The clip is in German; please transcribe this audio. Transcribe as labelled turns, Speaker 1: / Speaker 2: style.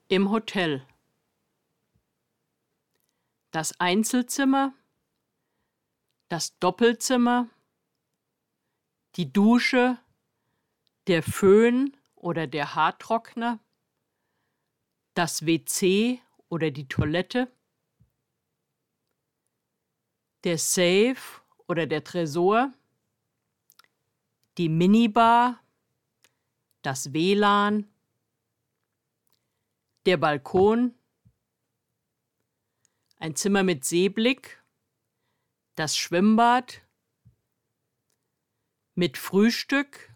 Speaker 1: Im Hotel. Das Einzelzimmer, das Doppelzimmer, die Dusche, der Föhn oder der Haartrockner, das WC oder die Toilette, der Safe oder der Tresor, die Minibar, das WLAN, der Balkon, ein Zimmer mit Seeblick, das Schwimmbad, mit Frühstück,